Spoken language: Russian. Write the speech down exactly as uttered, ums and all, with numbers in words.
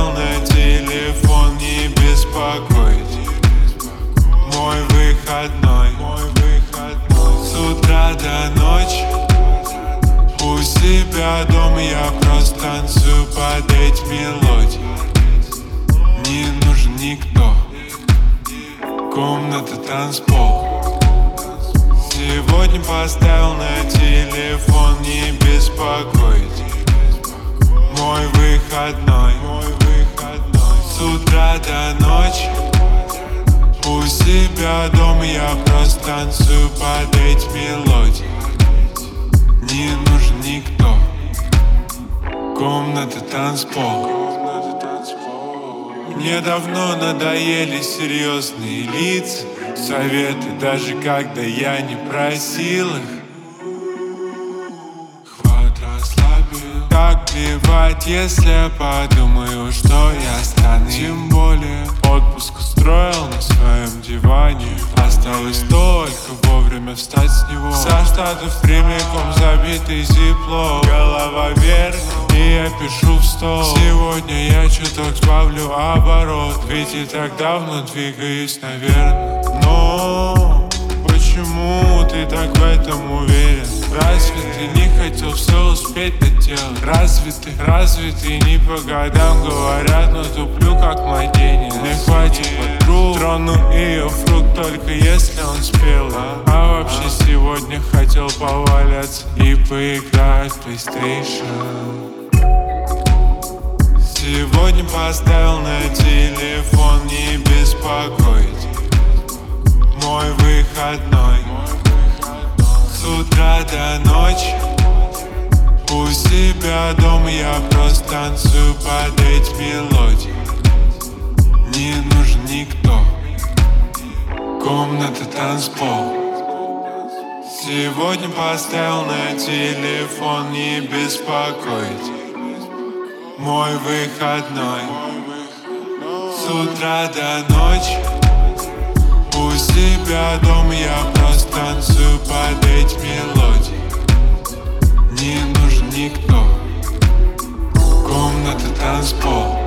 поставил на телефон не беспокоить. Мой выходной, мой выходной. С утра до ночи у себя дома я просто танцую под эти мелодии. Не нужен никто, комната танцпол. Сегодня поставил на телефон не беспокоить. Мой выходной, мой выходной. С утра до ночи у себя дома я просто танцую под эти мелодии. Не нужен никто, комната танцпол. Мне давно надоели серьезные лица, советы, даже когда я не просил их. Хват расслабил. Как плевать, если я подумаю, что я стану. Тем более отпуск устроил на своем диване. Осталось только вовремя встать с него. Со Штатов прямиком забитый зипло. Голова вверх, и я пишу в стол. Сегодня я чуток сбавлю оборот, ведь и так давно двигаюсь, наверное. Но почему ты так в этом уверен? Разве ты не хотел все успеть доделать? Разве ты, разве ты не по годам говорят, но туплю как младенец? Не хватит подруг, трону ее фрукт только если он спел. А вообще сегодня хотел поваляться и поиграть в PlayStation. Сегодня поставил на телефон не беспокоить. Мой выходной. С утра до ночи у себя дома я просто танцую под эти мелодии. Не нужен никто, комната танцпол. Сегодня поставил на телефон не беспокоить. Мой выходной. С утра до ночи у себя дома я просто танцую под эти мелодии. Не нужен никто, комната танцпол.